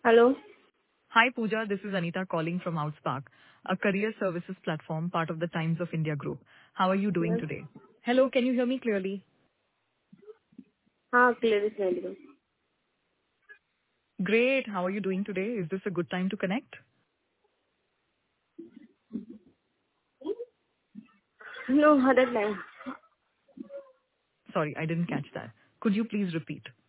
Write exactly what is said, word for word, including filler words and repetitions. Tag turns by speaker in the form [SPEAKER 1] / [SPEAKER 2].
[SPEAKER 1] Hello?
[SPEAKER 2] Hi, Pooja. This is Anita calling from Outspark, a career services platform part of the Times of India group. How are you doing
[SPEAKER 1] Yes.
[SPEAKER 2] today? Hello, can you hear me clearly?
[SPEAKER 1] हाँ clear सुनाई दे रहा
[SPEAKER 2] Great. How are you doing today? Is this a good time to connect?
[SPEAKER 1] No other line
[SPEAKER 2] Sorry, I didn't catch that. Could you please repeat?